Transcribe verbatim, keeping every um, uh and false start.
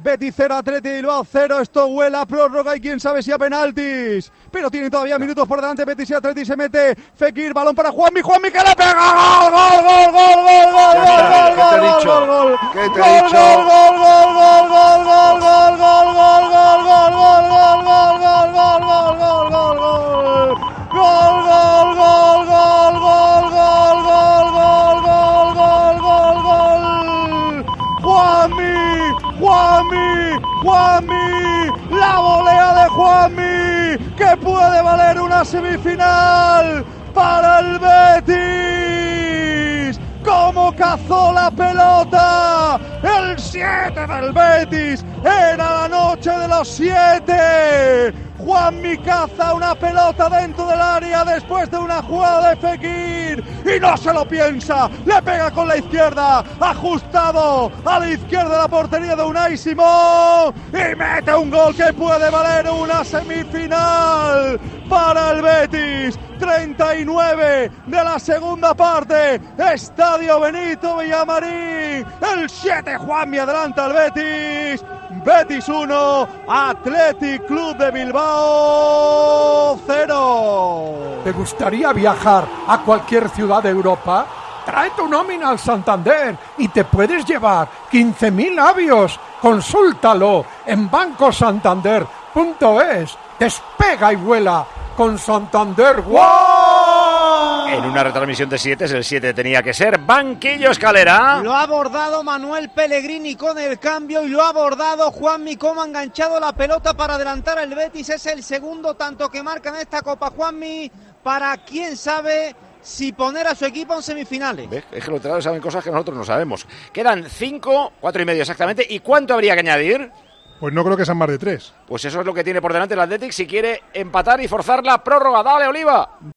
Betis cero, Atleti de Bilbao cero. Esto huele a prórroga y quién sabe si a penaltis. Pero tiene todavía minutos por delante Betis y Atleti. Se mete Fekir, balón para Juanmi. Juanmi que le pega. ¡Gol, gol, gol, gol, gol, gol, gol, gol, gol, gol, gol! ¿Qué te he dicho? Gol, gol, gol, gol, gol, gol, gol, gol, gol, gol, gol, gol, gol, gol, gol, gol, gol, gol, gol, gol. Gol, gol, gol, gol, gol, gol, gol, gol, gol, gol, gol, gol. Juanmi, Juanmi, Juanmi, la volea de Juanmi, que puede valer una semifinal para el Betis. ¡Cómo cazó la pelota! El siete del Betis, era la noche de los siete. Juanmi caza una pelota dentro del área después de una jugada de Fekir y no se lo piensa, le pega con la izquierda, ajustado a la izquierda de la portería de Unai Simón y mete un gol que puede valer una semifinal para el Betis. treinta y nueve de la segunda parte, Estadio Benito Villamarín, el siete Juanmi adelanta al Betis. Betis uno, Athletic Club de Bilbao cero. ¿Te gustaría viajar a cualquier ciudad de Europa? Trae tu nómina al Santander y te puedes llevar quince mil avios. Consúltalo en banco santander punto es. Despega y vuela con Santander. ¡Wow! En una retransmisión de siete, el siete tenía que ser Banquillo Escalera. Lo ha abordado Manuel Pellegrini con el cambio y lo ha abordado Juanmi, como ha enganchado la pelota para adelantar al Betis. Es el segundo tanto que marca en esta Copa Juanmi para quién sabe si poner a su equipo en semifinales. ¿Ves? Es que los entrenadores saben cosas que nosotros no sabemos. Quedan cinco, cuatro y medio exactamente. ¿Y cuánto habría que añadir? Pues no creo que sean más de tres. Pues eso es lo que tiene por delante el Athletic si quiere empatar y forzar la prórroga. ¡Dale, Oliva!